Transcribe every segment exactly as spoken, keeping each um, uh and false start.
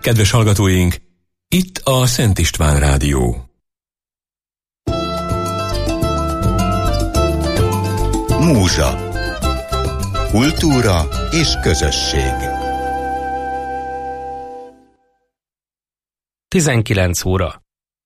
Kedves hallgatóink, itt a Szent István Rádió. Múzsa. Kultúra és közösség. tizenkilenc óra.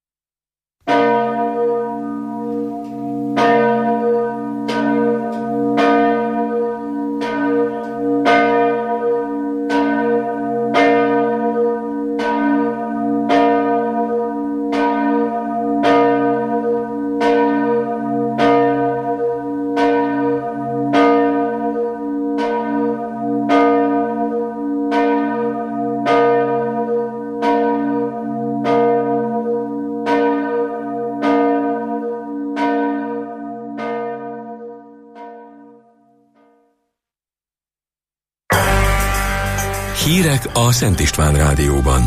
Hírek a Szent István Rádióban.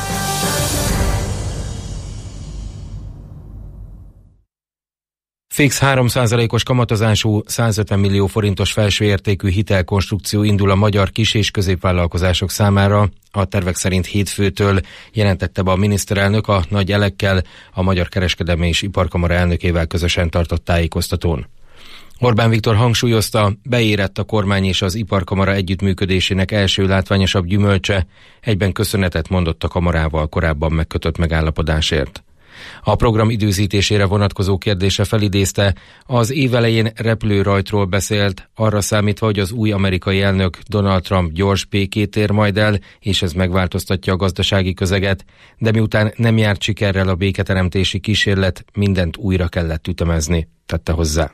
Fix három százalékos kamatozású százötven millió forintos felsőértékű hitelkonstrukció indul a magyar kis- és középvállalkozások számára. A tervek szerint hétfőtől jelentette be a miniszterelnök a nagy elekkel, a Magyar Kereskedelmi és Iparkamara elnökével közösen tartott tájékoztatón. Orbán Viktor hangsúlyozta, beérett a kormány és az Iparkamara együttműködésének első látványosabb gyümölcse, egyben köszönetet mondott a kamarával korábban megkötött megállapodásért. A program időzítésére vonatkozó kérdése felidézte, az év elején repülőrajtról beszélt, arra számítva, hogy az új amerikai elnök Donald Trump gyors békét ér majd el, és ez megváltoztatja a gazdasági közeget, de miután nem járt sikerrel a béketeremtési kísérlet, mindent újra kellett ütemezni, tette hozzá.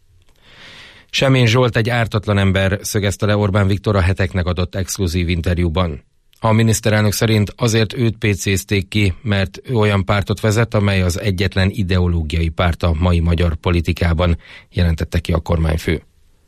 Semén Zsolt egy ártatlan ember, szögezte le Orbán Viktor a Heteknek adott exkluzív interjúban. A miniszterelnök szerint azért őt pécézték ki, mert ő olyan pártot vezet, amely az egyetlen ideológiai párt a mai magyar politikában, jelentette ki a kormányfő.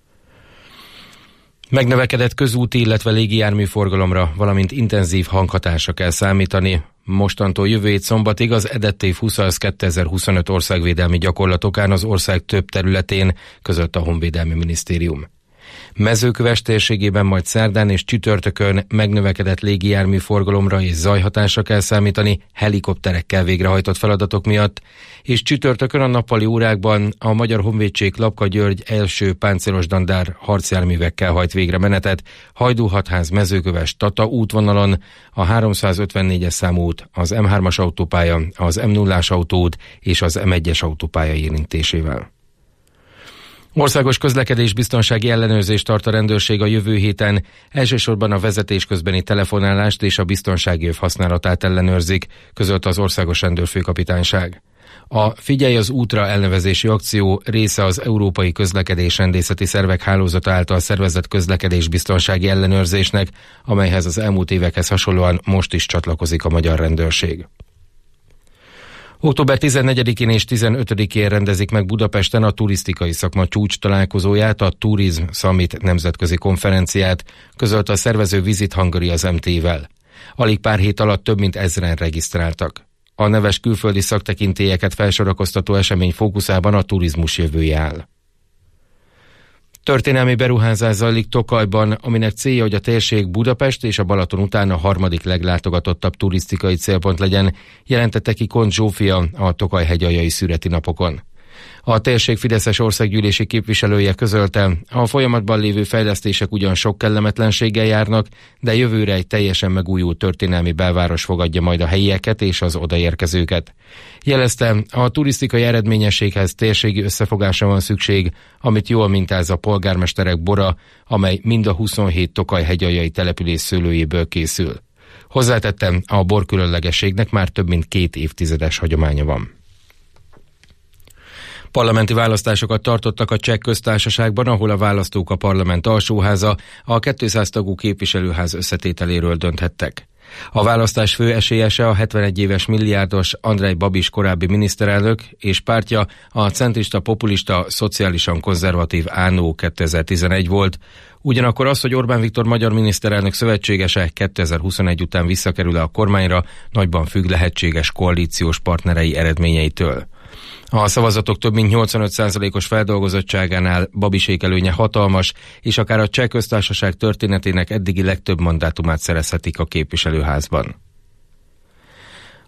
Megnövekedett közúti, illetve légijármű forgalomra, valamint intenzív hanghatásra kell számítani. Mostantól jövő hét szombatig az E D E T T húsz kétezer-huszonöt országvédelmi gyakorlatokán az ország több területén, között a Honvédelmi Minisztérium. Mezőköves térségében majd szerdán és csütörtökön megnövekedett légijármű forgalomra és zajhatásra kell számítani helikopterekkel végrehajtott feladatok miatt, és csütörtökön a nappali órákban a Magyar Honvédség Lapka György első páncélos dandár harcjárművekkel hajt végre menetet Hajdú-Hatház Mezőköves Tata útvonalon, a háromszázötvennégyes számú út, az M hármas autópálya, az M nullás autóút és az M egyes autópálya érintésével. Országos közlekedésbiztonsági ellenőrzést tart a rendőrség a jövő héten, elsősorban a vezetés közbeni telefonálást és a biztonsági öv használatát ellenőrzik, közölte az Országos Rendőrfőkapitányság. A Figyelj az útra elnevezési akció része az Európai Közlekedésrendészeti Szervek Hálózata által szervezett közlekedésbiztonsági ellenőrzésnek, amelyhez az elmúlt évekhez hasonlóan most is csatlakozik a magyar rendőrség. október tizennegyedikén és tizenötödikén rendezik meg Budapesten a turisztikai szakma csúcs találkozóját, a Tourism Summit nemzetközi konferenciát, közölte a szervező Visit Hungary az em té-vel. Alig pár hét alatt több mint ezren regisztráltak. A neves külföldi szaktekintélyeket felsorakoztató esemény fókuszában a turizmus jövője áll. Történelmi beruházás zajlik Tokajban, aminek célja, hogy a térség Budapest és a Balaton után a harmadik leglátogatottabb turisztikai célpont legyen, jelentette ki Kont Zsófia a Tokaj hegyaljai szüreti napokon. A térség fideszes országgyűlési képviselője közölte, a folyamatban lévő fejlesztések ugyan sok kellemetlenséggel járnak, de jövőre egy teljesen megújult történelmi belváros fogadja majd a helyieket és az odaérkezőket. Jelezte, a turisztikai eredményességhez térségi összefogásra van szükség, amit jól mintáz a polgármesterek bora, amely mind a huszonhét Tokaj hegyaljai település szőlőjéből készül. Hozzátette, a bor különlegességnek már több mint két évtizedes hagyománya van. Parlamenti választásokat tartottak a Cseh Köztársaságban, ahol a választók a parlament alsóháza, a kétszáz tagú képviselőház összetételéről dönthettek. A választás fő esélyese a hetvenegy éves milliárdos Andrej Babis korábbi miniszterelnök és pártja, a centrista populista szociálisan konzervatív á en o kétezer-tizenegy volt. Ugyanakkor az, hogy Orbán Viktor magyar miniszterelnök szövetségese kétezer-huszonegy után visszakerül a kormányra, nagyban függ lehetséges koalíciós partnerei eredményeitől. A szavazatok több mint nyolcvanöt százalékos feldolgozottságánál Babisék előnye hatalmas, és akár a Cseh Köztársaság történetének eddigi legtöbb mandátumát szerezhetik a képviselőházban.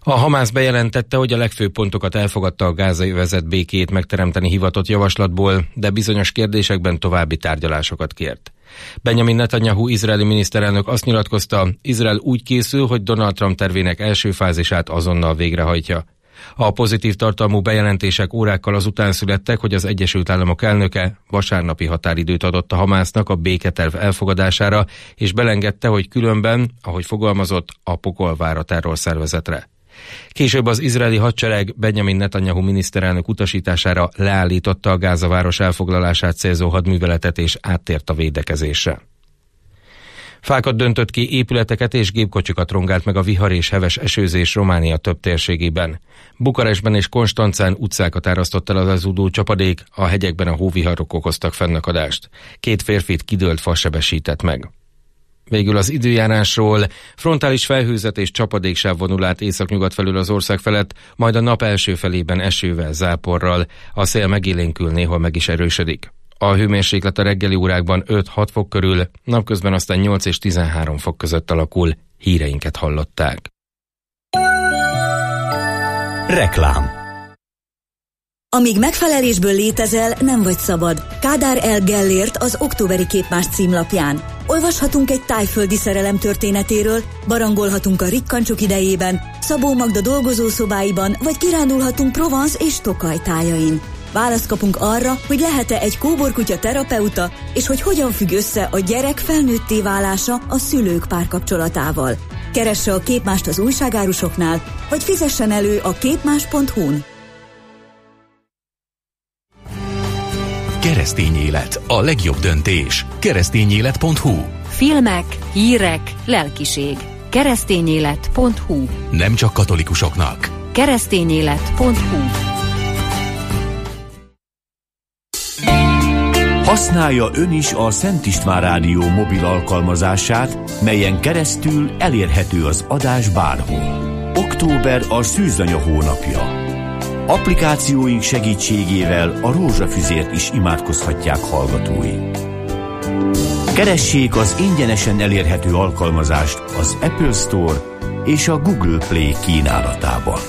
A Hamász bejelentette, hogy a legfőbb pontokat elfogadta a gázai övezet békéjét megteremteni hivatott javaslatból, de bizonyos kérdésekben további tárgyalásokat kért. Benjamin Netanyahu izraeli miniszterelnök azt nyilatkozta, Izrael úgy készül, hogy Donald Trump tervének első fázisát azonnal végrehajtja. A pozitív tartalmú bejelentések órákkal azután születtek, hogy az Egyesült Államok elnöke vasárnapi határidőt adott a Hamásznak a béketerv elfogadására, és belengedte, hogy különben, ahogy fogalmazott, a pokol vár a terrorszervezetre. Később az izraeli hadsereg Benjamin Netanyahu miniszterelnök utasítására leállította a Gázaváros elfoglalását célzó hadműveletet és áttért a védekezésre. Fákat döntött ki, épületeket és gépkocsikat rongált meg a vihar és heves esőzés Románia több térségében. Bukarestben és Konstancán utcákat árasztott el az lezúdó csapadék, a hegyekben a hóviharok okoztak fennakadást. Két férfit kidőlt fa sebesített meg. Végül az időjárásról: frontális felhőzet és csapadéksáv vonul át északnyugat felül az ország felett, majd a nap első felében esővel, záporral, a szél megélénkül, néhol meg is erősödik. A hőmérséklet a reggeli órákban öt-hat fok körül, napközben aztán nyolc és tizenhárom fok között alakul. Híreinket hallották. Reklám. Amíg megfelelésből létezel, nem vagy szabad. Kádár L. Gellért az októberi Képmás címlapján. Olvashatunk egy tájföldi szerelem történetéről, barangolhatunk a rikkancsok idejében, Szabó Magda dolgozószobáiban, vagy kirándulhatunk Provence és Tokaj tájain. Választ kapunk arra, hogy lehet-e egy kóborkutya terapeuta, és hogy hogyan függ össze a gyerek felnőtté válása a szülők párkapcsolatával. Keresse a Képmást az újságárusoknál, vagy fizessen elő a képmás pont hu-n. Keresztény élet, a legjobb döntés. keresztényélet pont hu. Filmek, hírek, lelkiség. keresztényélet pont hu. Nem csak katolikusoknak. keresztényélet pont hu. Használja ön is a Szent István Rádió mobil alkalmazását, melyen keresztül elérhető az adás bárhol. Október a szűzanya hónapja. Applikációink segítségével a rózsafüzért is imádkozhatják hallgatóink. Keressék az ingyenesen elérhető alkalmazást az Apple Store és a Google Play kínálatában.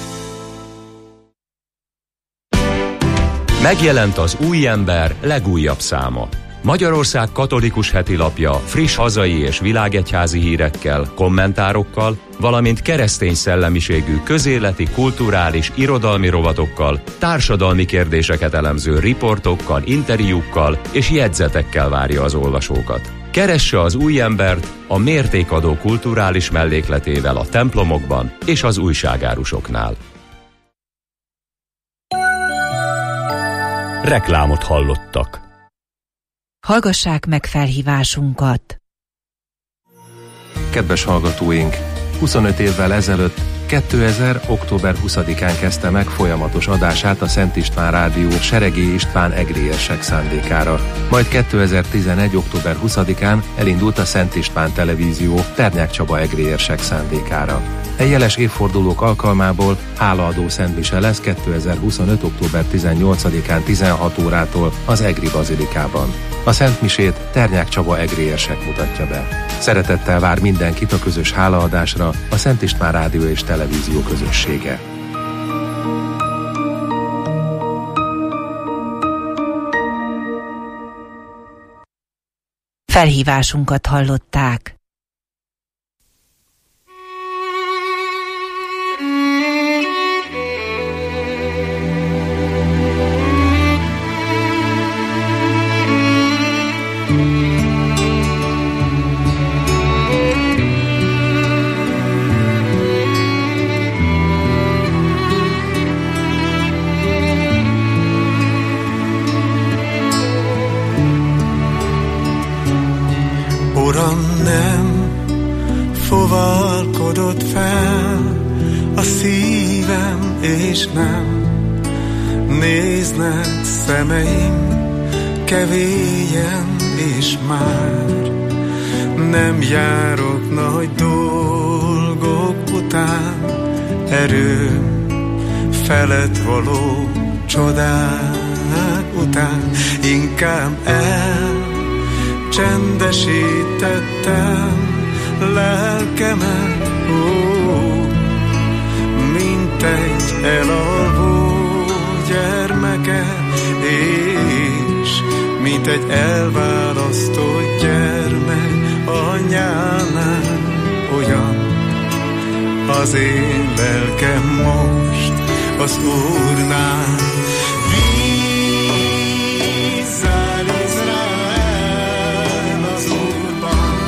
Megjelent az Új Ember legújabb száma. Magyarország katolikus hetilapja friss hazai és világegyházi hírekkel, kommentárokkal, valamint keresztény szellemiségű közéleti, kulturális, irodalmi rovatokkal, társadalmi kérdéseket elemző riportokkal, interjúkkal és jegyzetekkel várja az olvasókat. Keresse az Új Embert a mértékadó kulturális mellékletével a templomokban és az újságárusoknál. Reklámot hallottak. Hallgassák meg felhívásunkat. Kedves hallgatóink, huszonöt évvel ezelőtt, kétezer. október huszadikán kezdte meg folyamatos adását a Szent István Rádió Seregély István egrérsek szándékára. Majd kétezer-tizenegy. október huszadikán elindult a Szent István Televízió Ternyák Csaba egrérsek szándékára. E jeles évfordulók alkalmából hálaadó szentmise lesz kétezer-huszonöt. október tizennyolcadikán tizenhat órától az Egri Bazilikában. A szentmisét Ternyák Csaba egrérsek mutatja be. Szeretettel vár mindenkit a közös hálaadásra a Szent István Rádió és Televízió közössége. Felhívásunkat hallották. Uram, nem fogalkodott fel a szívem, és nem néznek szemeim kevélyen, és már nem járok nagy dolgok után, erőm felett való csodák után, inkább el csendesítettem lelkemet, ó, elalvó gyermeke, és mint egy elválasztott gyermek anyjánál, olyan az én lelkem most az Úrnál. Bízzál Izrael az Úrban,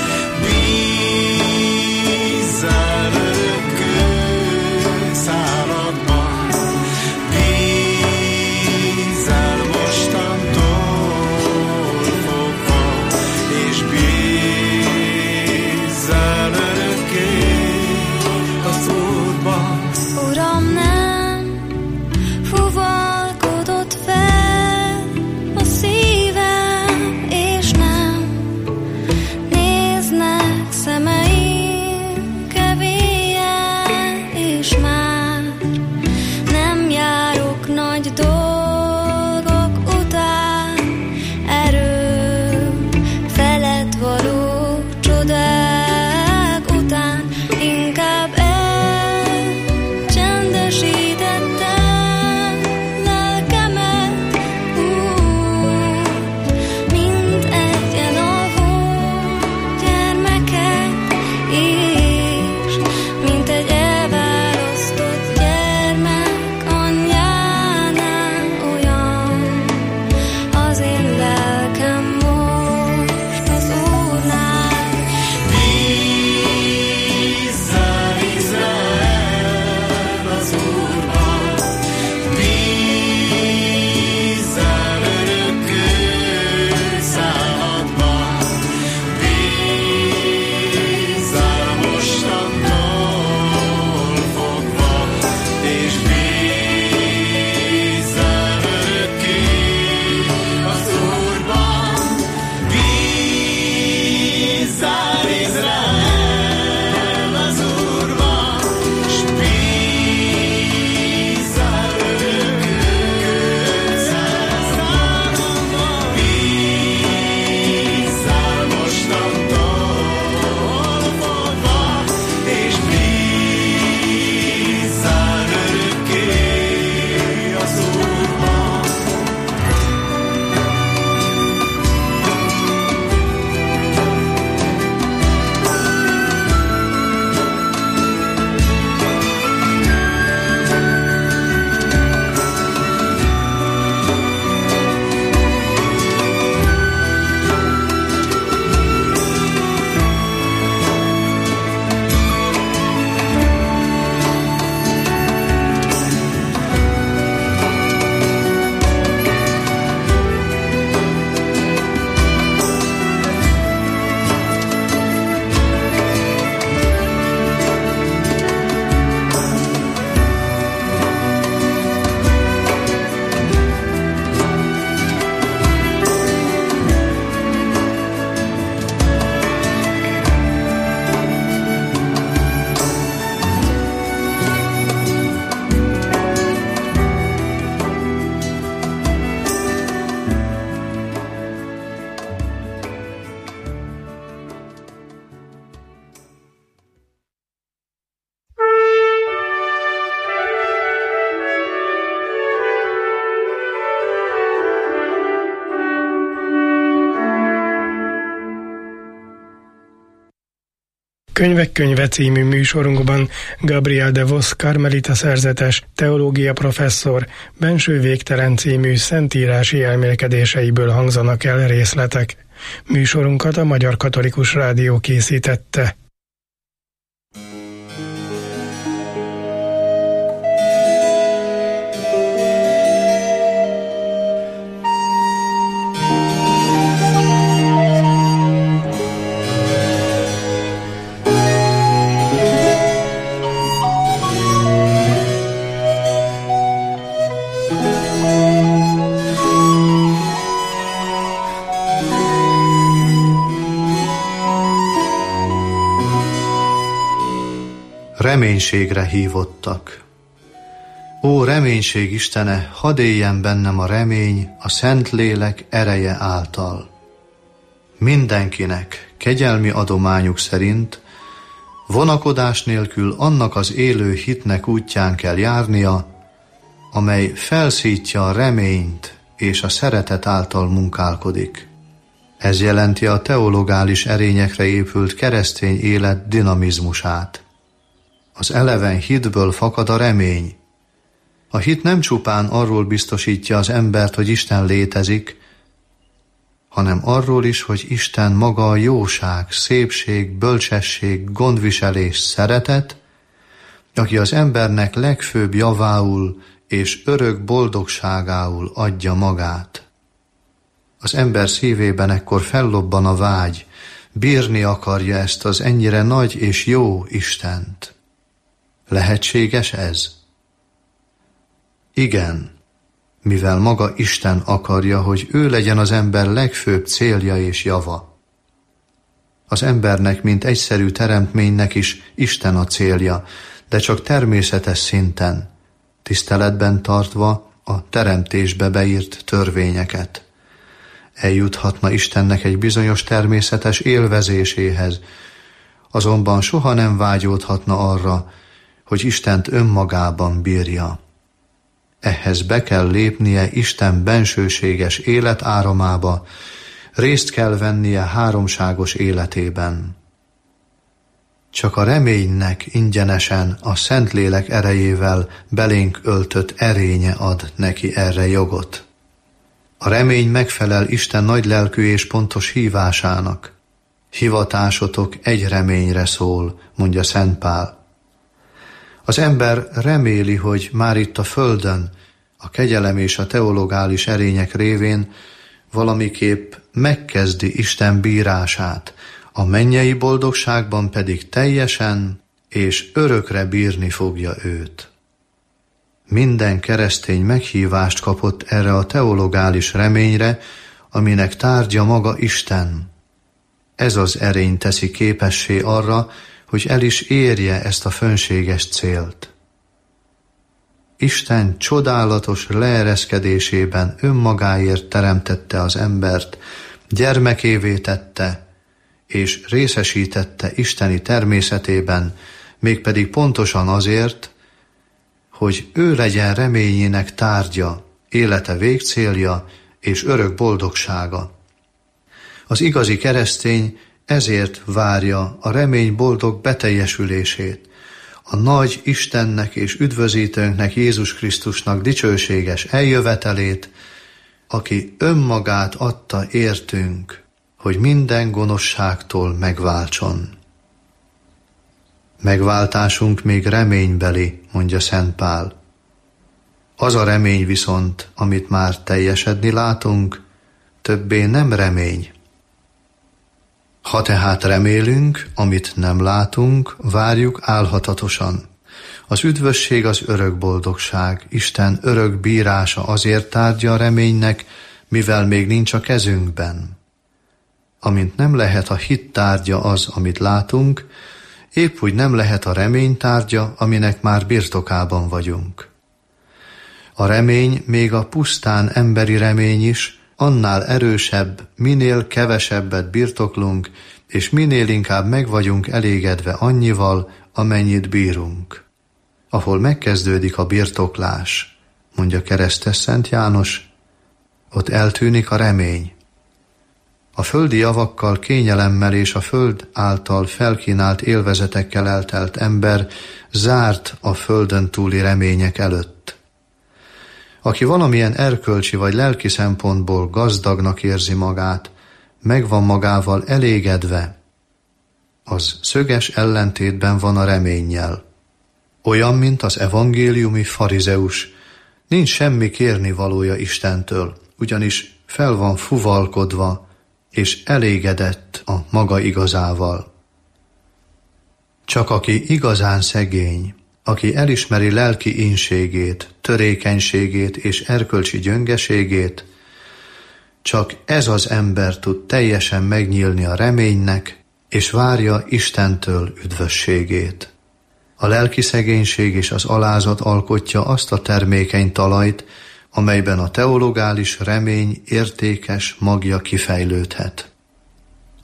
bízzál örökkő száladban, bízzál mostantól fogva, és bízzál örökké az Úrban. Uram, nem fuvalkodott fel a szívem, és nem néznek szemeim kevélyen, és már nem járok nagy dolgok után, erőm felett való csodák után, inkább elcsendesítettem lelkemet, Úr, mint egy elalvó gyermeket, és mint egy elválasztott gyermek anyjánál, olyan az én lelkem most az Úrnál. Bízzál Izrael az Úrban, bízzál örökkő száladban, bízzál mostantól fogva, és bízzál örökké az Úrban. Bízzál Izrael az Úrban, s bízzál örökkő száladban, bízzál mostantól fogva, és bízzál örökké az Úrban. Könyvek könyve című műsorunkban Gabriel de Vos karmelita szerzetes, teológia professzor, Benső végtelen című szentírási elmélkedéseiből hangzanak el részletek. Műsorunkat a Magyar Katolikus Rádió készítette. Reménységre hívottak. Ó, reménység Istene, hadd éljen bennem a remény a Szentlélek ereje által. Mindenkinek kegyelmi adományuk szerint Vonakodás nélkül annak az élő hitnek útján kell járnia, amely felszítja a reményt és a szeretet által munkálkodik. Ez jelenti a teologális erényekre épült keresztény élet dinamizmusát. Az eleven hitből fakad a remény. A hit nem csupán arról biztosítja az embert, hogy Isten létezik, hanem arról is, hogy Isten maga a jóság, szépség, bölcsesség, gondviselés, szeretet, aki az embernek legfőbb javául és örök boldogságául adja magát. Az ember szívében ekkor fellobban a vágy, bírni akarja ezt az ennyire nagy és jó Istent. Lehetséges ez? Igen, mivel maga Isten akarja, hogy ő legyen az ember legfőbb célja és java. Az embernek, mint egyszerű teremtménynek is Isten a célja, de csak természetes szinten, tiszteletben tartva a teremtésbe beírt törvényeket. Eljuthatna Istennek egy bizonyos természetes élvezéséhez, azonban soha nem vágyódhatna arra, hogy Istent önmagában bírja. Ehhez be kell lépnie Isten bensőséges életáramába, részt kell vennie háromságos életében. Csak a reménynek ingyenesen a Szentlélek erejével belénk öltött erénye ad neki erre jogot. A remény megfelel Isten nagylelkű és pontos hívásának. Hivatásotok egy reményre szól, mondja Szent Pál. Az ember reméli, hogy már itt a földön, a kegyelem és a teologális erények révén valamiképp megkezdi Isten bírását, a mennyei boldogságban pedig teljesen és örökre bírni fogja őt. Minden keresztény meghívást kapott erre a teologális reményre, aminek tárgya maga Isten. Ez az erény teszi képessé arra, hogy el is érje ezt a fönséges célt. Isten csodálatos leereszkedésében önmagáért teremtette az embert, gyermekévé tette, és részesítette isteni természetében, mégpedig pontosan azért, hogy ő legyen reményének tárgya, élete végcélja és örök boldogsága. Az igazi keresztény ezért várja a remény boldog beteljesülését, a nagy Istennek és üdvözítőnknek Jézus Krisztusnak dicsőséges eljövetelét, aki önmagát adta értünk, hogy minden gonoszságtól megváltson. Megváltásunk még reménybeli, mondja Szent Pál. Az a remény viszont, amit már teljesedni látunk, többé nem remény. Ha tehát remélünk, amit nem látunk, várjuk álhatatosan. Az üdvösség az örök boldogság, Isten örök bírása azért tárgya a reménynek, mivel még nincs a kezünkben. Amint nem lehet a hit tárgya az, amit látunk, épp úgy nem lehet a remény tárgya, aminek már birtokában vagyunk. A remény, még a pusztán emberi remény is, annál erősebb, minél kevesebbet birtoklunk, és minél inkább meg vagyunk elégedve annyival, amennyit bírunk. Ahol megkezdődik a birtoklás, mondja keresztes Szent János, ott eltűnik a remény. A földi javakkal, kényelemmel és a föld által felkínált élvezetekkel eltelt ember zárt a földön túli remények előtt. Aki valamilyen erkölcsi vagy lelki szempontból gazdagnak érzi magát, meg van magával elégedve, az szöges ellentétben van a reménnyel. Olyan, mint az evangéliumi farizeus, nincs semmi kérnivalója Istentől, ugyanis fel van fuvalkodva, és elégedett a maga igazával. Csak aki igazán szegény, aki elismeri lelki ínségét, törékenységét és erkölcsi gyöngeségét, csak ez az ember tud teljesen megnyílni a reménynek, és várja Istentől üdvösségét. A lelki szegénység és az alázat alkotja azt a termékeny talajt, amelyben a teologális remény értékes magja kifejlődhet.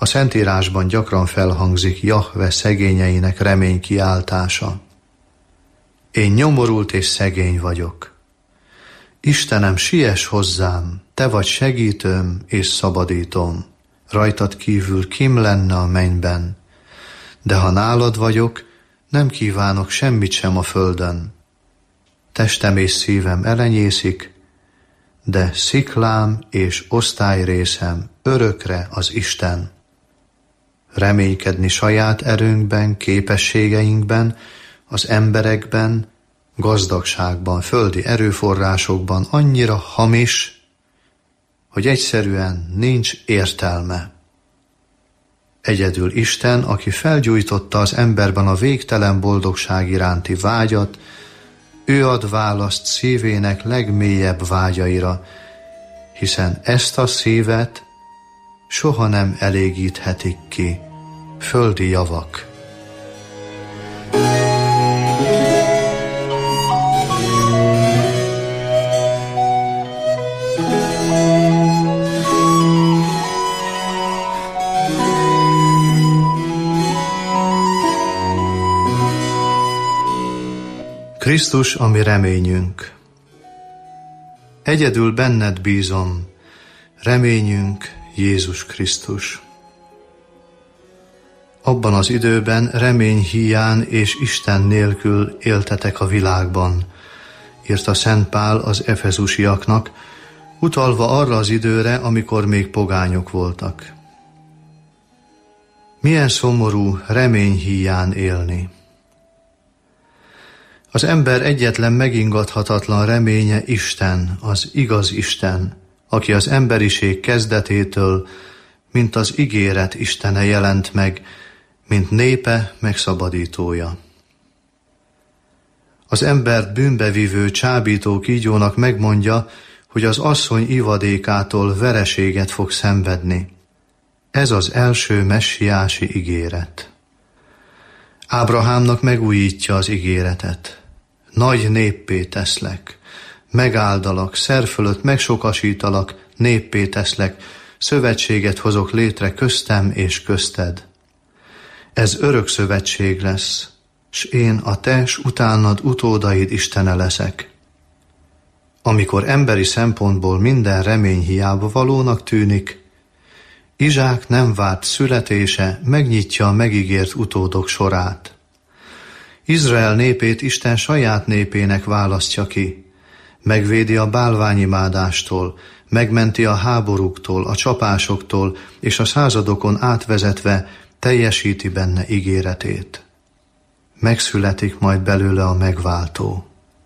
A Szentírásban gyakran felhangzik Jahve szegényeinek remény kiáltása. Én nyomorult és szegény vagyok. Istenem, siess hozzám, te vagy segítőm és szabadítom. Rajtad kívül kim lenne a mennyben. De ha nálad vagyok, nem kívánok semmit sem a földön. Testem és szívem elenyészik, de sziklám és osztályrészem örökre az Isten. Reménykedni saját erőnkben, képességeinkben, az emberekben, gazdagságban, földi erőforrásokban annyira hamis, hogy egyszerűen nincs értelme. Egyedül Isten, aki felgyújtotta az emberben a végtelen boldogság iránti vágyat, ő ad választ szívének legmélyebb vágyaira, hiszen ezt a szívet soha nem elégíthetik ki földi javak. Krisztus, a mi reményünk. Egyedül benned bízom, reményünk Jézus Krisztus. Abban az időben remény híján és Isten nélkül éltetek a világban, írta Szent Pál az efezusiaknak, utalva arra az időre, amikor még pogányok voltak. Milyen szomorú remény híján élni. Az ember egyetlen megingathatatlan reménye Isten, az igaz Isten, aki az emberiség kezdetétől, mint az ígéret Istene jelent meg, mint népe megszabadítója. Az embert bűnbevívő csábító kígyónak megmondja, hogy az asszony ivadékától vereséget fog szenvedni. Ez az első messiási ígéret. Ábrahámnak megújítja az ígéretet. Nagy néppé teszlek, megáldalak, szer fölött megsokasítalak, néppé teszlek, szövetséget hozok létre köztem és közted. Ez örök szövetség lesz, s én a te, s utánad utódaid Istene leszek. Amikor emberi szempontból minden remény hiába valónak tűnik, Izsák nem várt születése megnyitja a megígért utódok sorát. Izrael népét Isten saját népének választja ki, megvédi a bálványimádástól, megmenti a háborúktól, a csapásoktól, és a századokon átvezetve teljesíti benne ígéretét. Megszületik majd belőle a megváltó.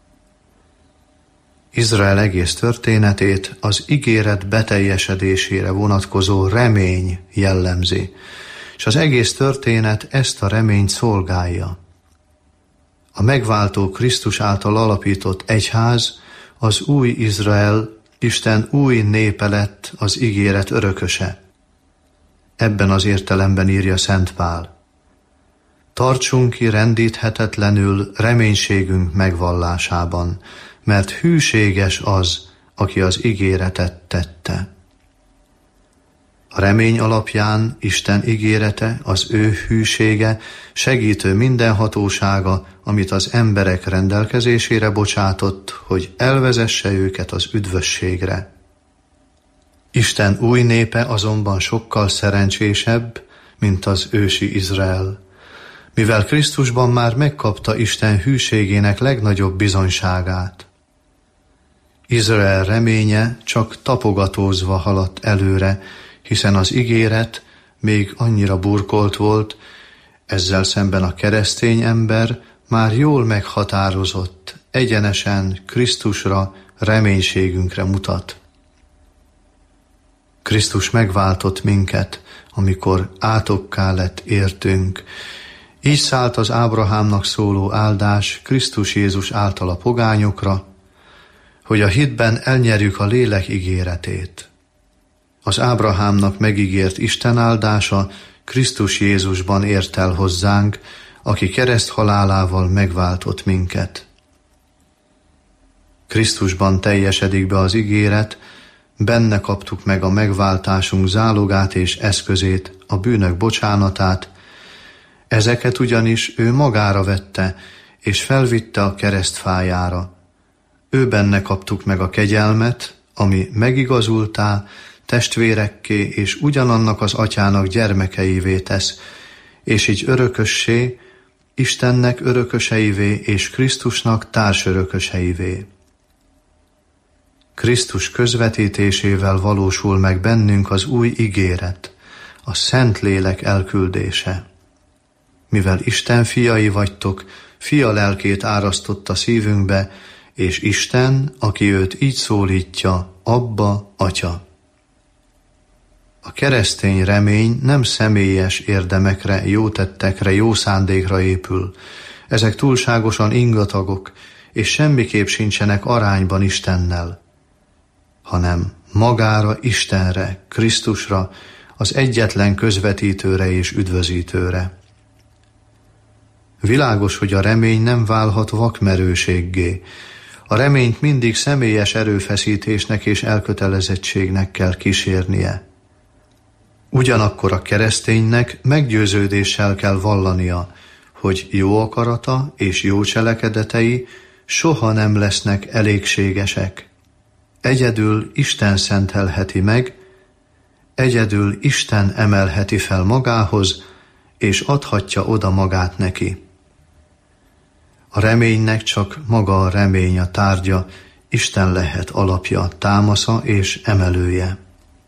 Izrael egész történetét az ígéret beteljesedésére vonatkozó remény jellemzi, és az egész történet ezt a reményt szolgálja. A megváltó Krisztus által alapított egyház, az új Izrael, Isten új népe lett, az ígéret örököse. Ebben az értelemben írja Szent Pál. Tartsunk ki rendíthetetlenül reménységünk megvallásában, mert hűséges az, aki az ígéretet tette. A remény alapján Isten ígérete, az ő hűsége, segítő mindenhatósága, amit az emberek rendelkezésére bocsátott, hogy elvezesse őket az üdvösségre. Isten új népe azonban sokkal szerencsésebb, mint az ősi Izrael, mivel Krisztusban már megkapta Isten hűségének legnagyobb bizonyságát. Izrael reménye csak tapogatózva haladt előre, hiszen az ígéret még annyira burkolt volt, ezzel szemben a keresztény ember már jól meghatározott, egyenesen Krisztusra, reménységünkre mutat. Krisztus megváltott minket, amikor átokká lett értünk. Így szállt az Ábrahámnak szóló áldás Krisztus Jézus által a pogányokra, hogy a hitben elnyerjük a lélek ígéretét. Az Ábrahámnak megígért Isten áldása Krisztus Jézusban ért el hozzánk, aki kereszt halálával megváltott minket. Krisztusban teljesedik be az ígéret, benne kaptuk meg a megváltásunk zálogát és eszközét, a bűnök bocsánatát, ezeket ugyanis ő magára vette, és felvitte a keresztfájára. Ő benne kaptuk meg a kegyelmet, ami megigazultá, testvérekké és ugyanannak az atyának gyermekeivé tesz, és így örökössé, Istennek örököseivé és Krisztusnak társörököseivé. Krisztus közvetítésével valósul meg bennünk az új ígéret, a Szentlélek elküldése. Mivel Isten fiai vagytok, fia lelkét árasztotta szívünkbe, és Isten, aki őt így szólítja, Abba, Atya. A keresztény remény nem személyes érdemekre, jó tettekre, jó szándékra épül. Ezek túlságosan ingatagok, és semmiképp sincsenek arányban Istennel, hanem magára, Istenre, Krisztusra, az egyetlen közvetítőre és üdvözítőre. Világos, hogy a remény nem válhat vakmerőséggé. A reményt mindig személyes erőfeszítésnek és elkötelezettségnek kell kísérnie. Ugyanakkor a kereszténynek meggyőződéssel kell vallania, hogy jó akarata és jó cselekedetei soha nem lesznek elégségesek. Egyedül Isten szentelheti meg, egyedül Isten emelheti fel magához, és adhatja oda magát neki. A reménynek csak maga a remény a tárgya, Isten lehet alapja, támasza és emelője.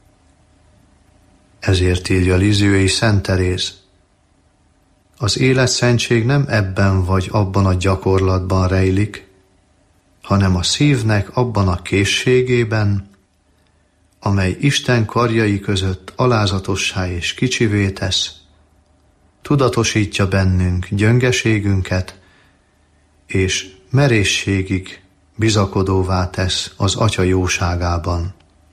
Ezért írja Lisieux Szent Teréz: az életszentség nem ebben vagy abban a gyakorlatban rejlik, hanem a szívnek abban a készségében, amely Isten karjai között alázatossá és kicsivé tesz, tudatosítja bennünk gyöngeségünket, és merészségig bizakodóvá tesz az Atya jóságában.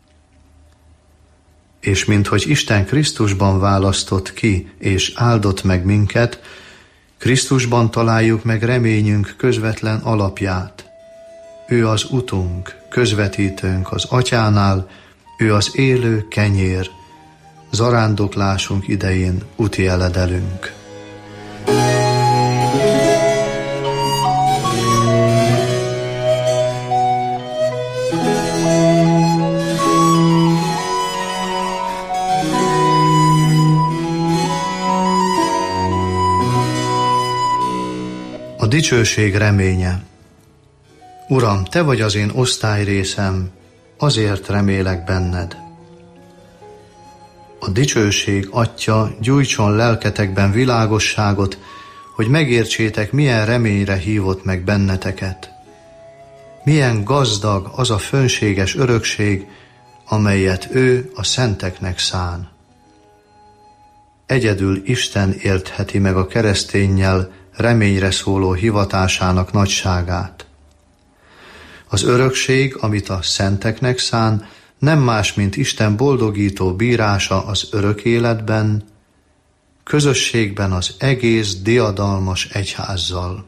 És minthogy Isten Krisztusban választott ki és áldott meg minket, Krisztusban találjuk meg reményünk közvetlen alapját. Ő az utunk, közvetítőnk az Atyánál, ő az élő kenyér, zarándoklásunk idején úti eledelünk. A dicsőség reménye. Uram, Te vagy az én osztályrészem, azért remélek benned. A dicsőség Atya gyújtson lelketekben világosságot, hogy megértsétek, milyen reményre hívott meg benneteket. Milyen gazdag az a fönséges örökség, amelyet ő a szenteknek szán. Egyedül Isten értheti meg a kereszténnyel reményre szóló hivatásának nagyságát. Az örökség, amit a szenteknek szán, nem más, mint Isten boldogító bírása az örök életben, közösségben az egész diadalmas egyházzal.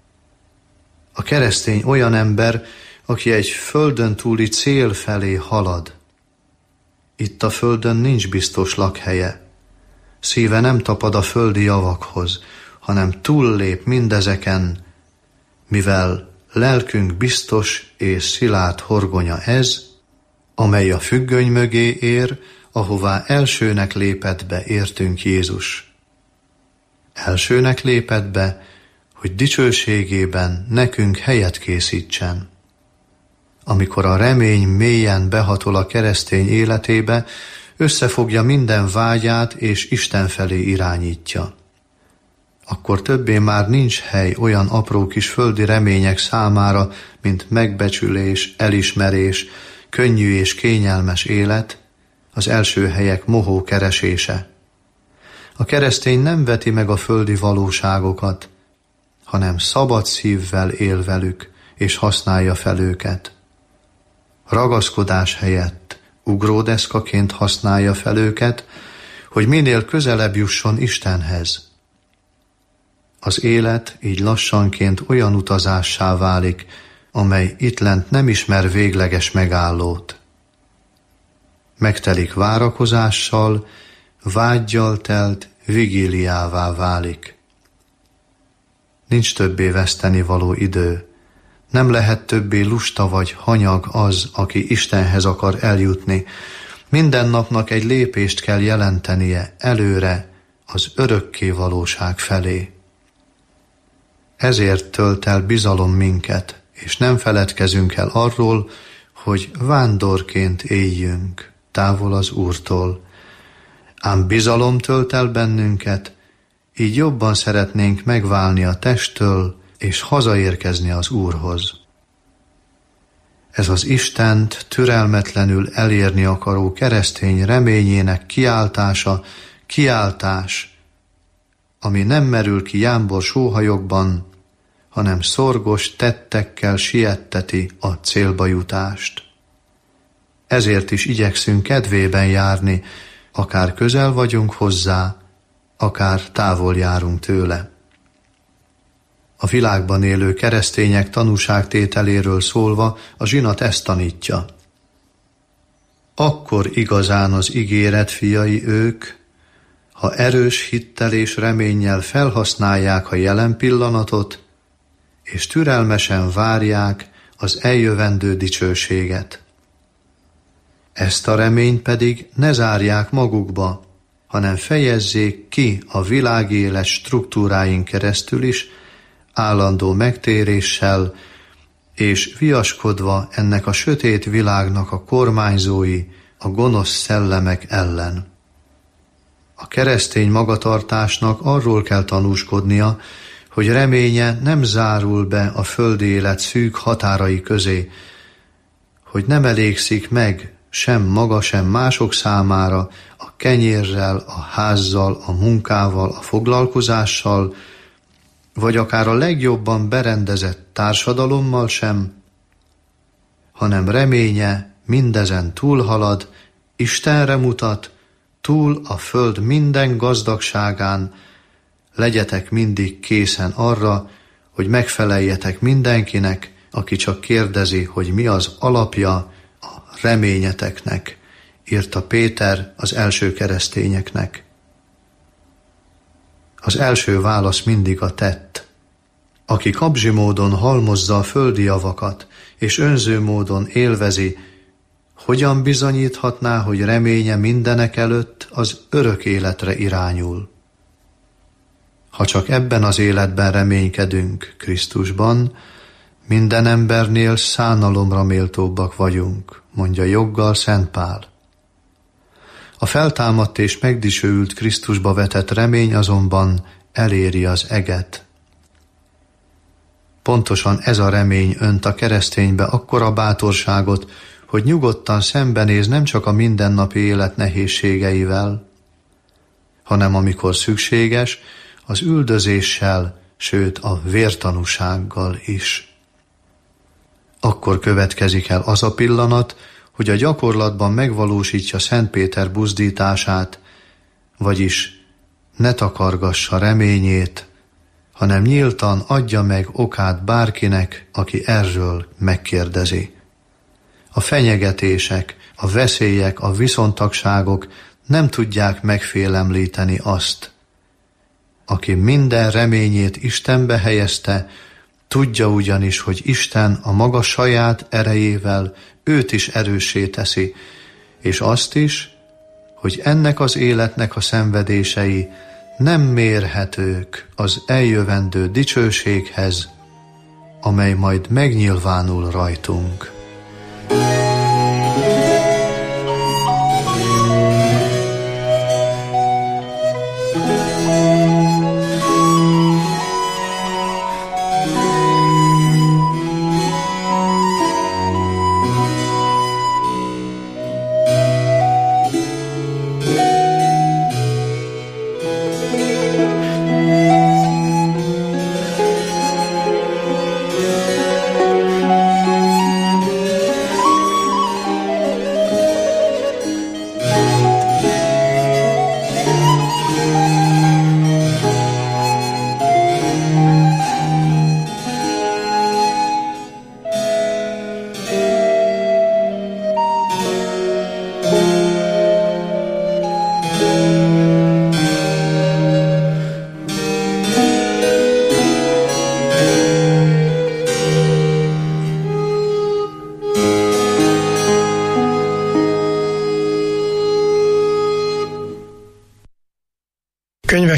A keresztény olyan ember, aki egy földön túli cél felé halad. Itt a földön nincs biztos lakhelye. Szíve nem tapad a földi javakhoz, hanem túllép mindezeken, mivel lelkünk biztos és szilárd horgonya ez, amely a függöny mögé ér, ahová elsőnek lépett be értünk Jézus. Elsőnek lépett be, hogy dicsőségében nekünk helyet készítsen. Amikor a remény mélyen behatol a keresztény életébe, összefogja minden vágyát és Isten felé irányítja. Akkor többé már nincs hely olyan apró kis földi remények számára, mint megbecsülés, elismerés, könnyű és kényelmes élet, az első helyek mohó keresése. A keresztény nem veti meg a földi valóságokat, hanem szabad szívvel él velük, és használja fel őket. Ragaszkodás helyett ugródeszkaként használja fel őket, hogy minél közelebb jusson Istenhez. Az élet így lassanként olyan utazássá válik, amely ittlent nem ismer végleges megállót. Megtelik várakozással, vággyal telt vigíliává válik. Nincs többé vesztenivaló idő, nem lehet többé lusta vagy hanyag az, aki Istenhez akar eljutni. Minden napnak egy lépést kell jelentenie előre az örökké valóság felé. Ezért tölt el bizalom minket, és nem feledkezünk el arról, hogy vándorként éljünk távol az Úrtól. Ám bizalom tölt el bennünket, így jobban szeretnénk megválni a testtől, és hazaérkezni az Úrhoz. Ez az Istent türelmetlenül elérni akaró keresztény reményének kiáltása, kiáltás, ami nem merül ki jámbor sóhajokban, hanem szorgos tettekkel sietteti a célba jutást. Ezért is igyekszünk kedvében járni, akár közel vagyunk hozzá, akár távol járunk tőle. A világban élő keresztények tanúságtételéről szólva a zsinat ezt tanítja. Akkor igazán az ígéret fiai ők, ha erős hittel és reménnyel felhasználják a jelen pillanatot, és türelmesen várják az eljövendő dicsőséget. Ezt a reményt pedig ne zárják magukba, hanem fejezzék ki a világélet struktúráin keresztül is, állandó megtéréssel, és viaskodva ennek a sötét világnak a kormányzói, a gonosz szellemek ellen. A keresztény magatartásnak arról kell tanúskodnia, hogy reménye nem zárul be a földi élet szűk határai közé, hogy nem elégszik meg sem maga, sem mások számára a kenyérrel, a házzal, a munkával, a foglalkozással, vagy akár a legjobban berendezett társadalommal sem, hanem reménye mindezen túlhalad, Istenre mutat, túl a föld minden gazdagságán, legyetek mindig készen arra, hogy megfeleljetek mindenkinek, aki csak kérdezi, hogy mi az alapja a reményeteknek, írta Péter az első keresztényeknek. Az első válasz mindig a tett. Aki kapzsi módon halmozza a földi javakat, és önző módon élvezi, hogyan bizonyíthatná, hogy reménye mindenek előtt az örök életre irányul? Ha csak ebben az életben reménykedünk Krisztusban, minden embernél szánalomra méltóbbak vagyunk, mondja joggal Szent Pál. A feltámadt és megdicsőült Krisztusba vetett remény azonban eléri az eget. Pontosan ez a remény önt a kereszténybe akkora bátorságot, hogy nyugodtan szembenéz nem csak a mindennapi élet nehézségeivel, hanem amikor szükséges, az üldözéssel, sőt a vértanúsággal is. Akkor következik el az a pillanat, hogy a gyakorlatban megvalósítja Szent Péter buzdítását, vagyis ne takargassa reményét, hanem nyíltan adja meg okát bárkinek, aki erről megkérdezi. A fenyegetések, a veszélyek, a viszontagságok nem tudják megfélemlíteni azt, aki minden reményét Istenbe helyezte, tudja ugyanis, hogy Isten a maga saját erejével őt is erőssé teszi, és azt is, hogy ennek az életnek a szenvedései nem mérhetők az eljövendő dicsőséghez, amely majd megnyilvánul rajtunk.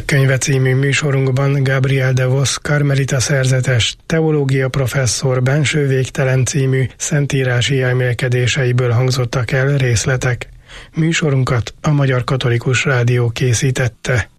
Könyve című műsorunkban Gabriel de Vos karmelita szerzetes, teológia professzor Benső végtelen című szentírási elmélkedéseiből hangzottak el részletek. Műsorunkat a Magyar Katolikus Rádió készítette.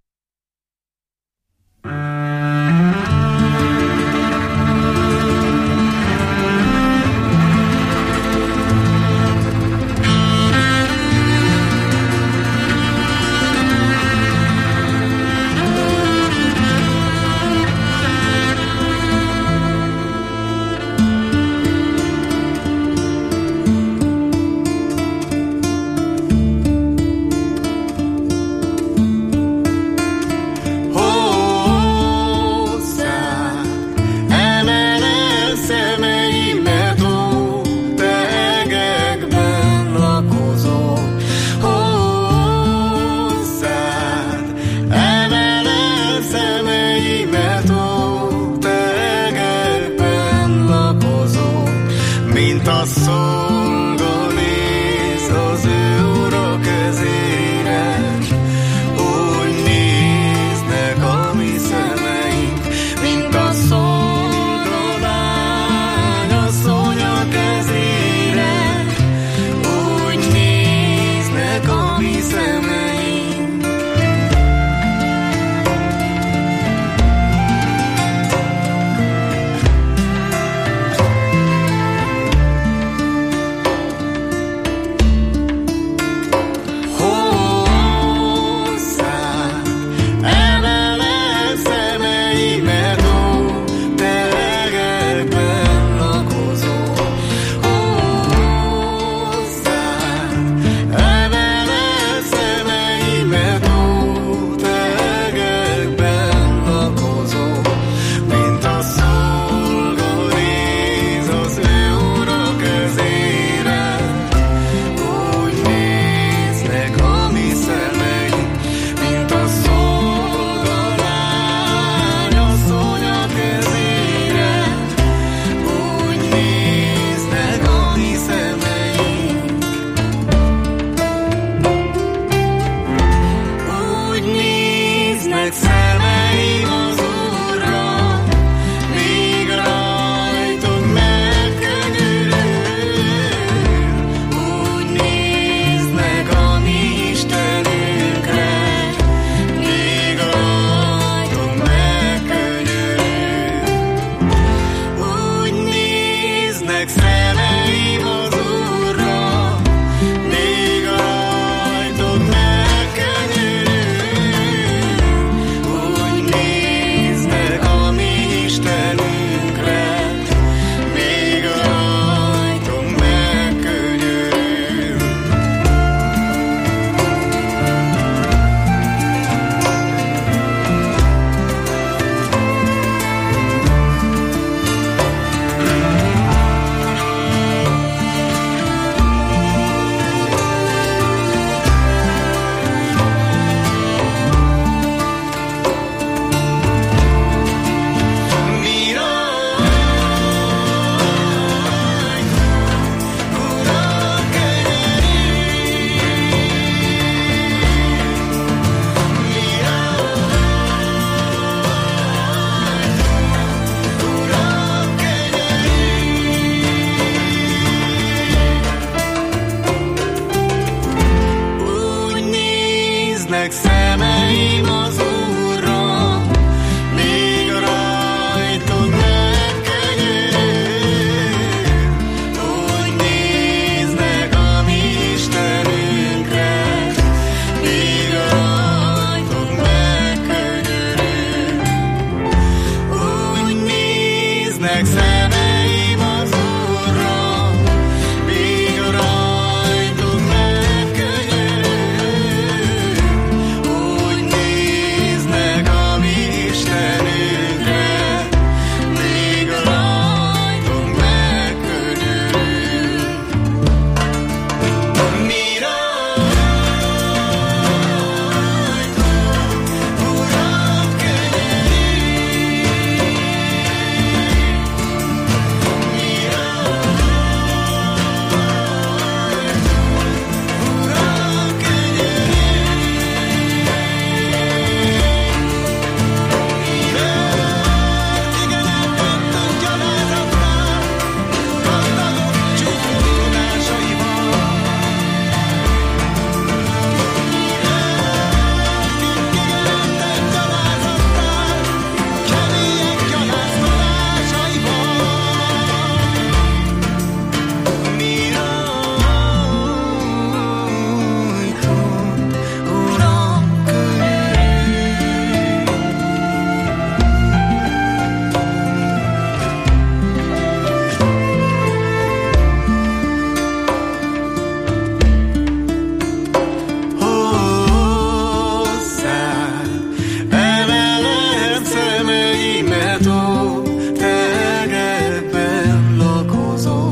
mert ó, te egerben lakozol.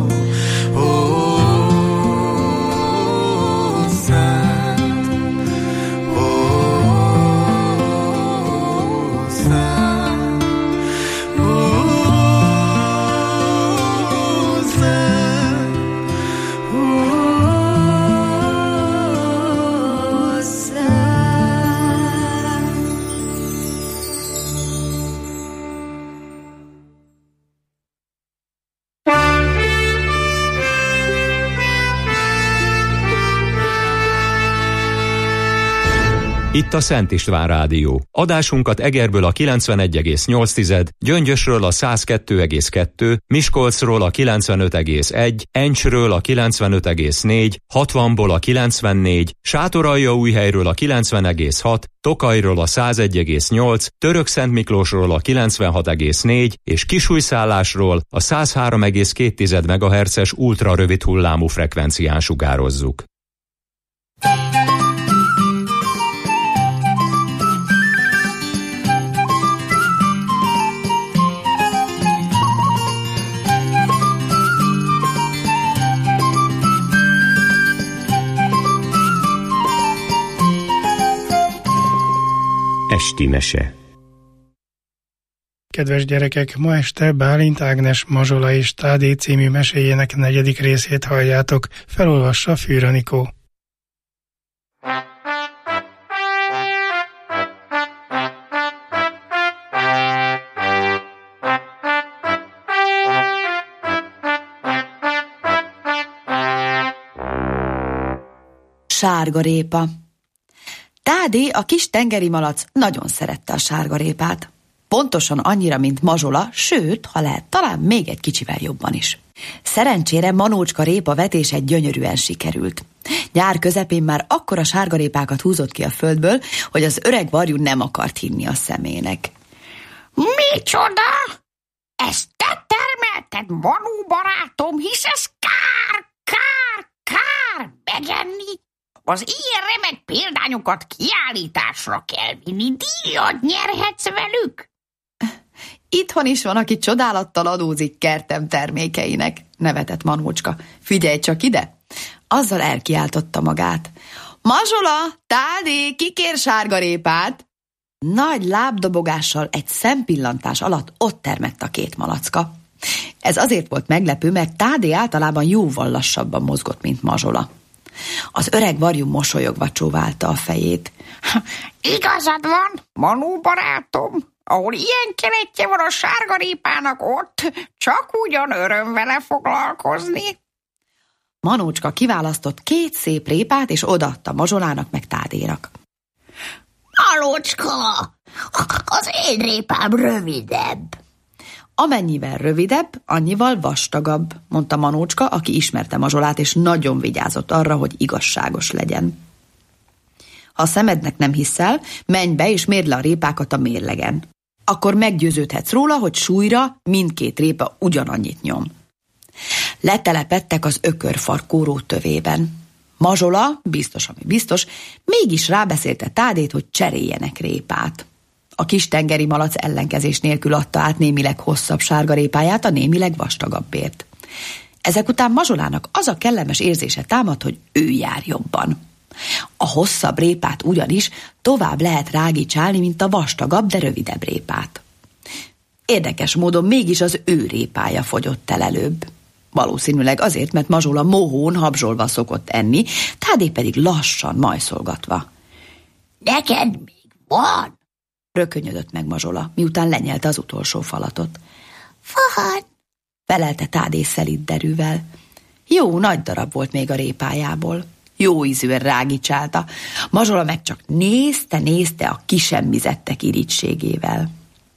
Itt a Szent István Rádió. Adásunkat Egerből a kilencvenegy egész nyolc, Gyöngyösről a száz kettő egész kettő, Miskolcról a kilencvenöt egész egy, Encsről a kilencvenöt egész négy, hatvanból a kilencvennégy, Sátoraljaújhelyről a kilencven egész hat, Tokajról a száz egy egész nyolc, Törökszentmiklósról a kilencvenhat egész négy és Kisújszállásról a száz három egész két megahertzes ultra rövid hullámú frekvencián sugározzuk. Esti mese. Kedves gyerekek, ma este Bálint Ágnes Mazsola és Tádé című meséjének negyedik részét halljátok, felolvassa Fűr Anikó. Sárgarépa. Tádé, a kis tengeri malac nagyon szerette a sárgarépát. Pontosan annyira, mint Mazsola, sőt, ha lehet, talán még egy kicsivel jobban is. Szerencsére Manócska répa vetése gyönyörűen sikerült. Nyár közepén már akkora sárgarépákat húzott ki a földből, hogy az öreg varjú nem akart hinni a szemének. Micsoda? Ezt te termelted, Manó barátom, hisz ez kár, kár, kár megenni? Az ilyen remek példányokat kiállításra kell vinni, díjat nyerhetsz velük. Itthon is van, aki csodálattal adózik kertem termékeinek, nevetett Manócska. Figyelj csak ide! Azzal elkiáltotta magát. Mazsola, Tádé, kikér sárgarépát? Nagy lábdobogással egy szempillantás alatt ott termett a két malacka. Ez azért volt meglepő, mert Tádé általában jóval lassabban mozgott, mint Mazsola. Az öreg varjú mosolyogva csóválta a fejét. Igazad van, Manó barátom, ahol ilyen keretje van a sárgarépának, ott csak ugyan öröm vele foglalkozni. Manócska kiválasztott két szép répát, és odaadta Mazsolának meg Tádénak. Manócska, az én répám rövidebb. Amennyivel rövidebb, annyival vastagabb, mondta Manócska, aki ismerte Mazsolát, és nagyon vigyázott arra, hogy igazságos legyen. Ha a szemednek nem hiszel, menj be és mérd le a répákat a mérlegen. Akkor meggyőződhetsz róla, hogy súlyra mindkét répa ugyanannyit nyom. Letelepedtek az ökörfarkóró tövében. Mazsola, biztos, ami biztos, mégis rábeszélte Tádét, hogy cseréljenek répát. A kis tengeri malac ellenkezés nélkül adta át némileg hosszabb sárgarépáját a némileg vastagabbért. Ezek után Mazsolának az a kellemes érzése támad, hogy ő jár jobban. A hosszabb répát ugyanis tovább lehet rágicsálni, mint a vastagabb, de rövidebb répát. Érdekes módon mégis az ő répája fogyott el előbb. Valószínűleg azért, mert Mazsola mohón habzsolva szokott enni, Tádé pedig lassan majszolgatva. Neked még van? Rökönyödött meg Mazsola, miután lenyelte az utolsó falatot. Van, felelte Tádé szelíd derűvel. Jó nagy darab volt még a répájából. Jó ízűen rágicsálta. Mazsola meg csak nézte-nézte a kisemmizettek irítségével.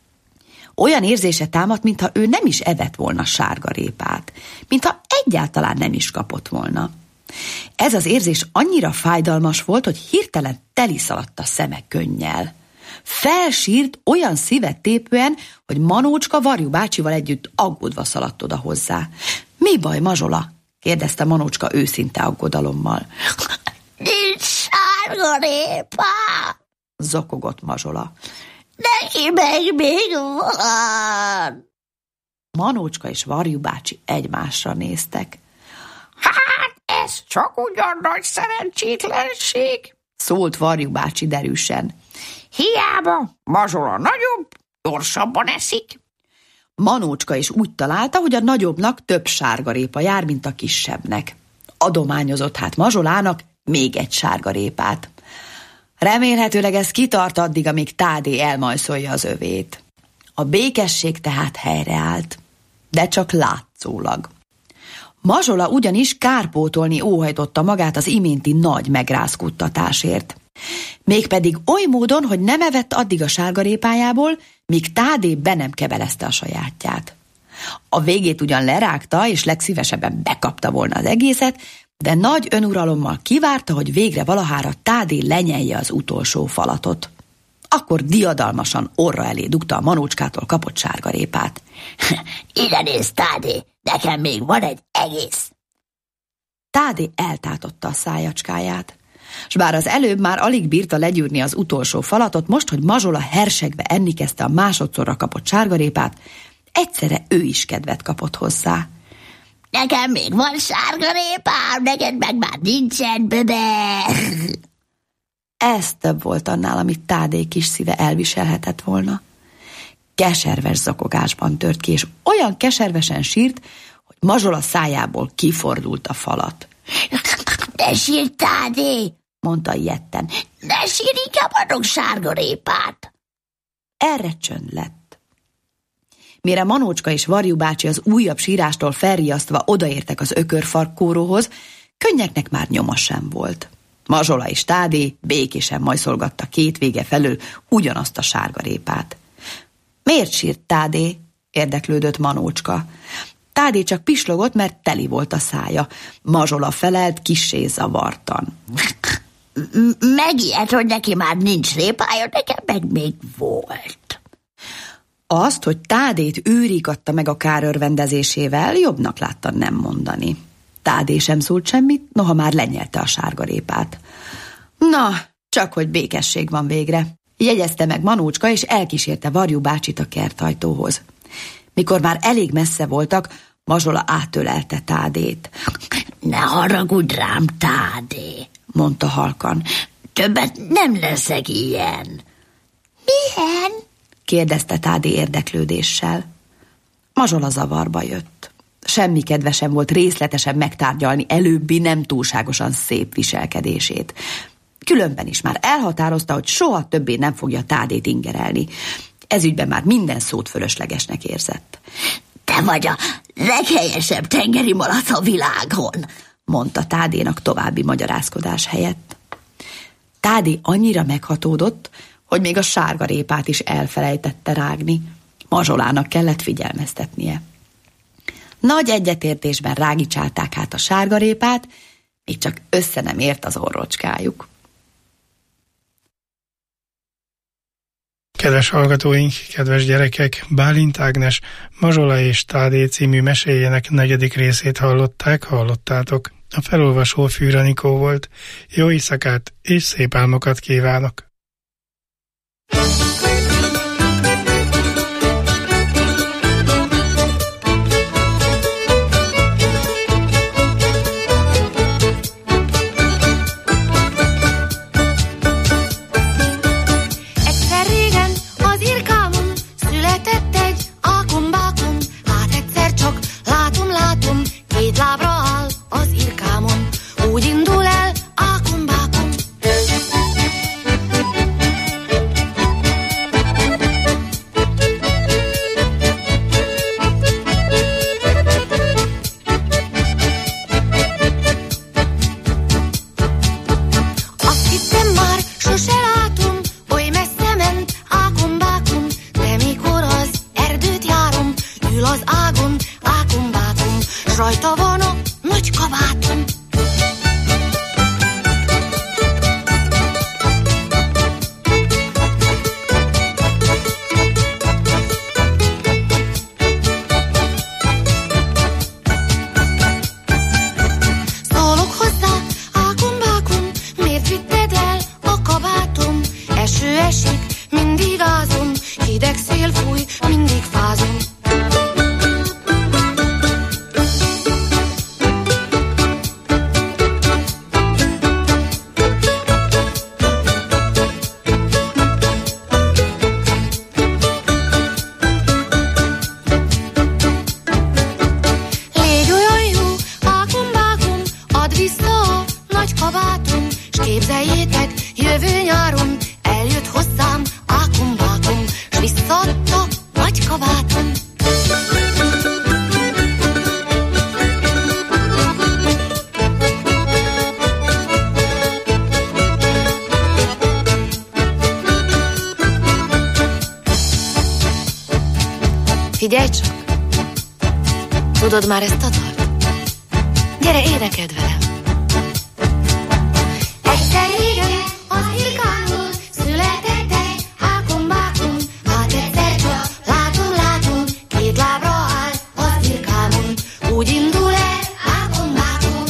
Olyan érzése támadt, mintha ő nem is evett volna sárgarépát, mintha egyáltalán nem is kapott volna. Ez az érzés annyira fájdalmas volt, hogy hirtelen teliszaladt a szeme könnyel. Felsírt olyan szívet tépően, hogy Manócska varjú bácsival együtt aggódva szaladt oda hozzá. Mi baj, Mazsola? kérdezte Manócska őszinte aggodalommal. Nincs sárgarépa, zokogott Mazsola. neki meg még van. Manócska és Varjú bácsi egymásra néztek. Hát, ez csak ugyan nagy szerencsétlenség, szólt Varjú bácsi derűsen. Hiába, Mazsola nagyobb, gyorsabban eszik. Manócska is úgy találta, hogy a nagyobbnak több sárgarépa jár, mint a kisebbnek. Adományozott hát Mazsolának még egy sárgarépát. Remélhetőleg ez kitart addig, amíg Tádé elmajszolja az övét. A békesség tehát helyreállt, de csak látszólag. Mazsola ugyanis kárpótolni óhajtotta magát az iménti nagy megrázkódtatásért. Mégpedig oly módon, hogy nem evett addig a sárgarépájából, míg Tádé be nem kebelezte a sajátját. A végét ugyan lerágta, és legszívesebben bekapta volna az egészet, de nagy önuralommal kivárta, hogy végre valahára Tádé lenyelje az utolsó falatot. Akkor diadalmasan orra elé dugta a Manócskától kapott sárgarépát. Ide nézz, Tádé, nekem még van egy egész. Tádé eltátotta a szájacskáját, s bár az előbb már alig bírta legyűrni az utolsó falatot, most, hogy Mazsola hersegve enni kezdte a másodszorra kapott sárgarépát, egyszerre ő is kedvet kapott hozzá. Nekem még van sárgarépám, neked meg már nincsen, bebe. Ez több volt annál, amit Tádé kis szíve elviselhetett volna. Keserves zakogásban tört ki, és olyan keservesen sírt, hogy Mazsola szájából kifordult a falat. Ne sírj, Tádé, mondta ijedten. Ne sírj, inkább adok sárgarépát. Erre csönd lett. Mire Manócska és Varjú bácsi az újabb sírástól felriasztva odaértek az ökörfarkóróhoz, könnyeknek már nyoma sem volt. Mazsola és Tádé békésen majszolgatta két vége felől ugyanazt a sárgarépát. Miért sírt Tádé? Érdeklődött Manócska. Tádé csak pislogott, mert teli volt a szája. Mazsola felelt kissé zavartan. Megijed, hogy neki már nincs répája, nekem meg még volt. Azt, hogy Tádét őrigatta meg a kárörvendezésével, jobbnak látta nem mondani. Tádé sem szólt semmit, noha már lenyelte a sárgarépát. Na, csak hogy békesség van végre, jegyezte meg Manócska, és elkísérte Varjú bácsit a kertajtóhoz. Mikor már elég messze voltak, Mazsola átölelte Tádét. Ne haragudj rám, Tádé, mondta halkan. Többet nem leszek ilyen. Milyen? kérdezte Tádé érdeklődéssel. Mazsola zavarba jött. Semmi kedve sem volt részletesen megtárgyalni előbbi nem túlságosan szép viselkedését. Különben is már elhatározta, hogy soha többé nem fogja Tádét ingerelni. Ezügyben már minden szót fölöslegesnek érzett. Te vagy a leghelyesebb tengeri malac a világon, mondta Tádénak további magyarázkodás helyett. Tádé annyira meghatódott, hogy még a sárgarépát is elfelejtette rágni. Mazsolának kellett figyelmeztetnie. Nagy egyetértésben rágicsálták hát a sárgarépát, még csak össze nem ért az orrocskájuk. Kedves hallgatóink, kedves gyerekek, Bálint Ágnes Mazsola és Tádé című meséjének negyedik részét hallották, hallottátok. A felolvasó Fűr Anikó volt. Jó éjszakát és szép álmokat kívánok! Lábra áll az irkámon, úgy indul el ákom-bákom. Azt hittem már, sose látom, oly messze ment ákom-bákom, de mikor az erdőt járom, ül az ágon ákom-bákom, s rajta van a nagy kabátom. Szólok hozzá, ákom-bákom, miért vitted el a kabátom? Eső esik, mindig ázom, Figyelj csak! Tudod már ezt a dalt? Gyere, énekeld velem! Egyszer régen az irkánkból született egy hákom-bákom, hát egyszer csak látom, látom, két lábra áll az irkámon, úgy indul el hákom-bákom.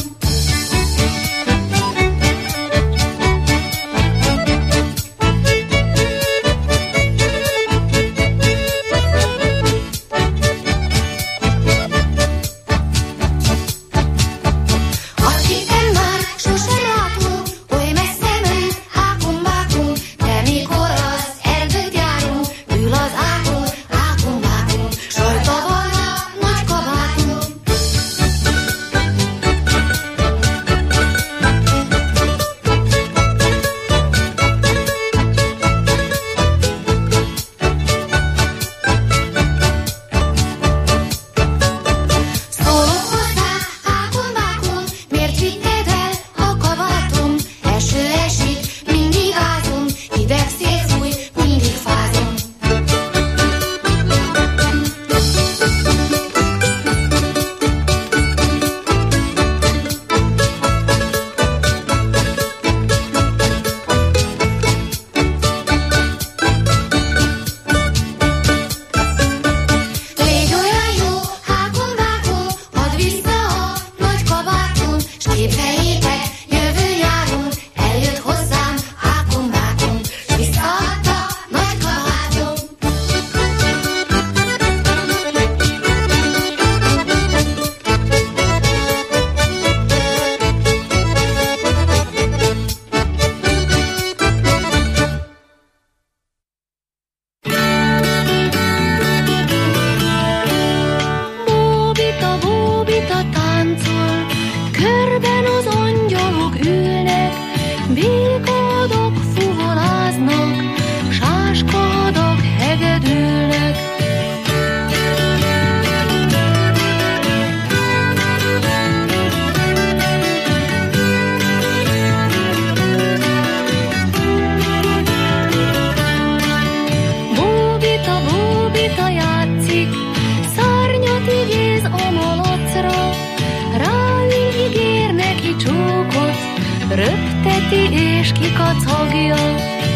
röpteti és kikacagja.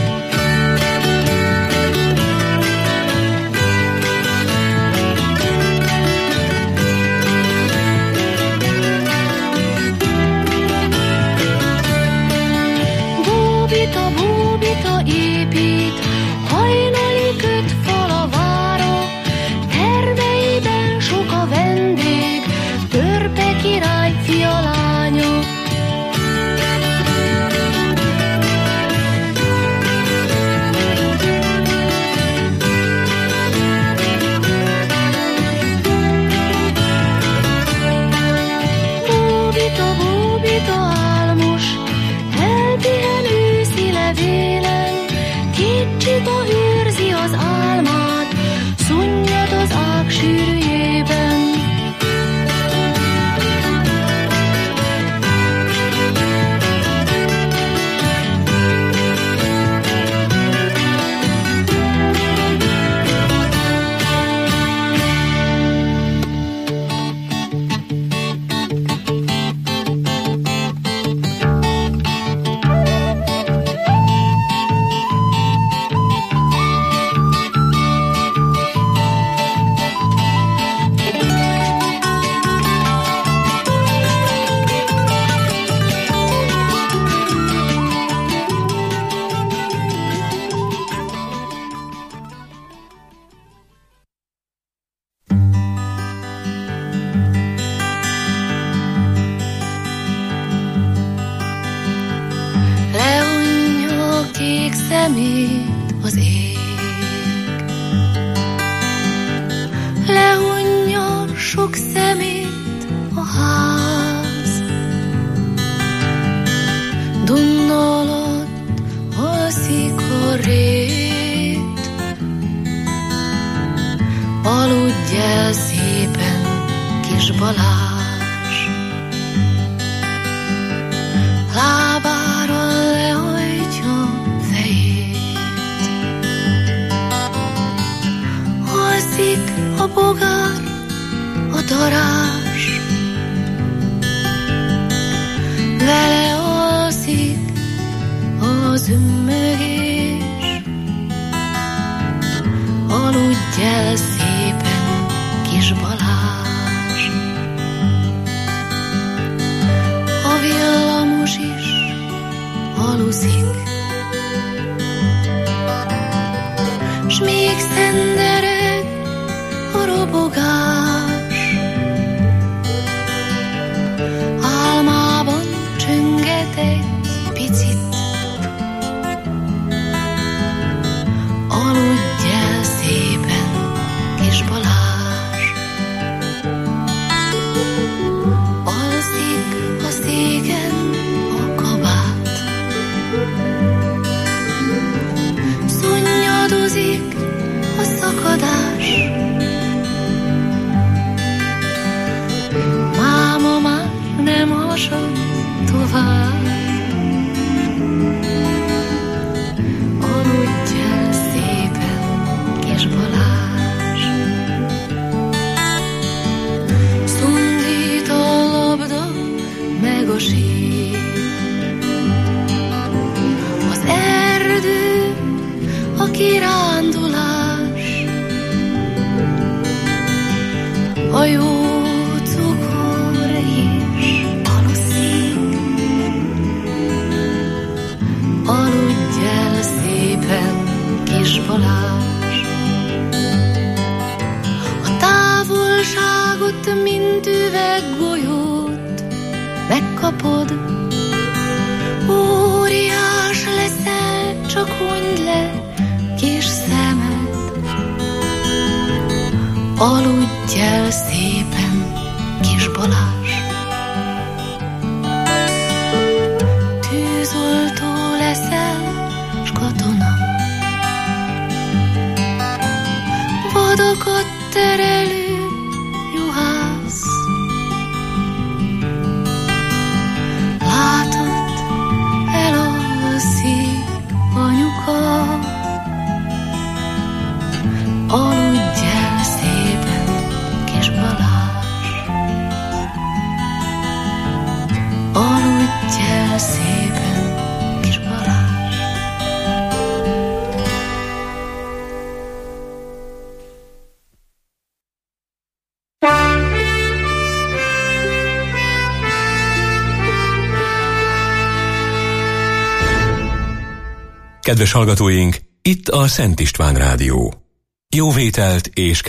Bóbita, bóbita épít, hajnali köt fal a vára, terveiben sok a vendég, Törpe király fia lánya. Bóbita, bóbita álmos, elpihen őszi levélen, két csita őrzi az álmát, szunnyad az ág sűrűjében. ropogár a darás, vele alszik az ümmögés. Aludj el szépen, kis Balázs, a villamos is aluzik, s még szendereg a robogás. Álmában csönget egy picit, aludj el szépen, kis Balázs. Alszik a széken a kabát, szunnyadozik a szakadás. Máma már nem hasad tovább, aludj el szépen, kis Balázs. Szundít a labda, meg a sír, az erdő, a kirándulás, a jó cukor is aluszik. Aludj el szépen, kis Balázs. A távolságot, mint üveggolyót megkapod, óriás leszel, csak hunyd le kis szemed. Aludj el szépen, kis Balázs. Tűzoltó leszel, s katona, vadakat terelő juhász. Látod, elalszik anyuka. Aludj el szépen, kis Balázs. Aludj el szépen, kis Balázs. Kedves hallgatóink, itt a Szent István Rádió. Jó vételt és